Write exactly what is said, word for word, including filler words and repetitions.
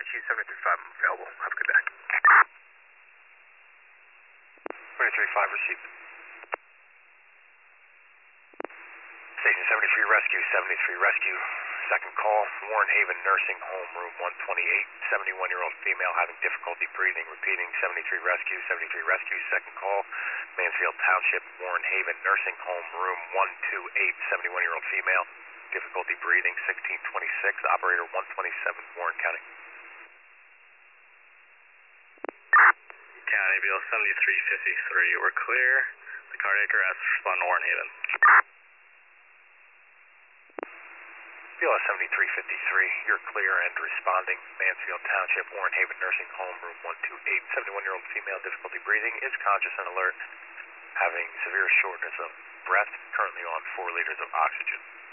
Q seventy-three five available. Have a good day. twenty-three five received. Station seventy-three Rescue, seventy-three Rescue. Second call, Warren Haven Nursing Home, room one twenty-eight. seventy-one-year-old female having difficulty breathing. Repeating, seventy-three Rescue, seventy-three Rescue. Second call, Mansfield Township, Warren Haven Nursing Home, room one twenty-eight. seventy-one-year-old female, difficulty breathing, sixteen twenty-six. Operator one twenty-seven, Warren County. County, Bill seventy-three fifty-three, you were clear. The cardiac arrest, respond to Warren Haven. B L S seventy-three fifty-three, you're clear and responding. Mansfield Township, Warren Haven Nursing Home, room one twenty-eight. seventy-one-year-old female, difficulty breathing, is conscious and alert, having severe shortness of breath, currently on four liters of oxygen.